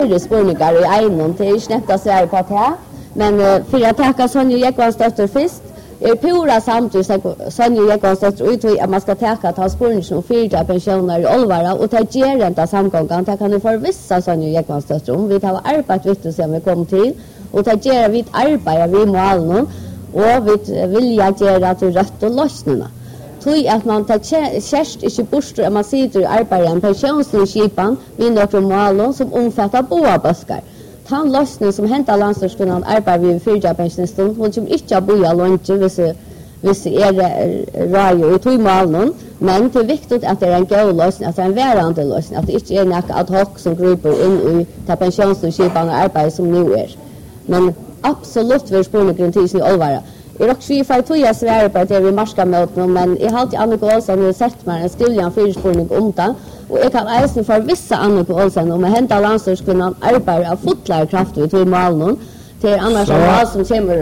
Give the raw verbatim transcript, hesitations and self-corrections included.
flere spurningar i egnom til ikke nevnt å svare på det. Men uh, for å takke Sonja Jekvansdottir først, er pura samtidig Sonja Jekvansdottir uttryk at man skal takke at han spurningen om fyrtida pensjoner i Olvara, og til gerenta samgången, det kan du forvissa Sonja Jekvansdottir om. Vi har arbeidet vidt siden vi kom til, og til gera vi arbeider vi målene, og vi vilja gjøre til rødt og løsningene. Tui at man tar kjærst ikke borster at man sitter i arbeidet en pensjonsskipan ved noen målene som omfatter boabøsker. Han løsning som hentet landstørskunnen arbeider vi ved fyrtida pensjonisten, hun som ikke har boet lønge hvis hvis er rajo i tog målene, men det er viktig at det er en god løsning, at det er en værende løsning, at det ikke er noe ad hoc som griper inn i det pensjonsskipan og arbeidet som nå er. Men absolutt vil spørningen til i Olvara. Jeg er også for tog jeg svære på at jeg vil marska med noe, men jeg har alltid Annike Olsen har sett meg en skrivelig en fyrspurning om det, og jeg kan eisen for visse Annike Olsen om å hente landstørskunnen arbeider av fotlærekraft ved tog målene, til annars som kommer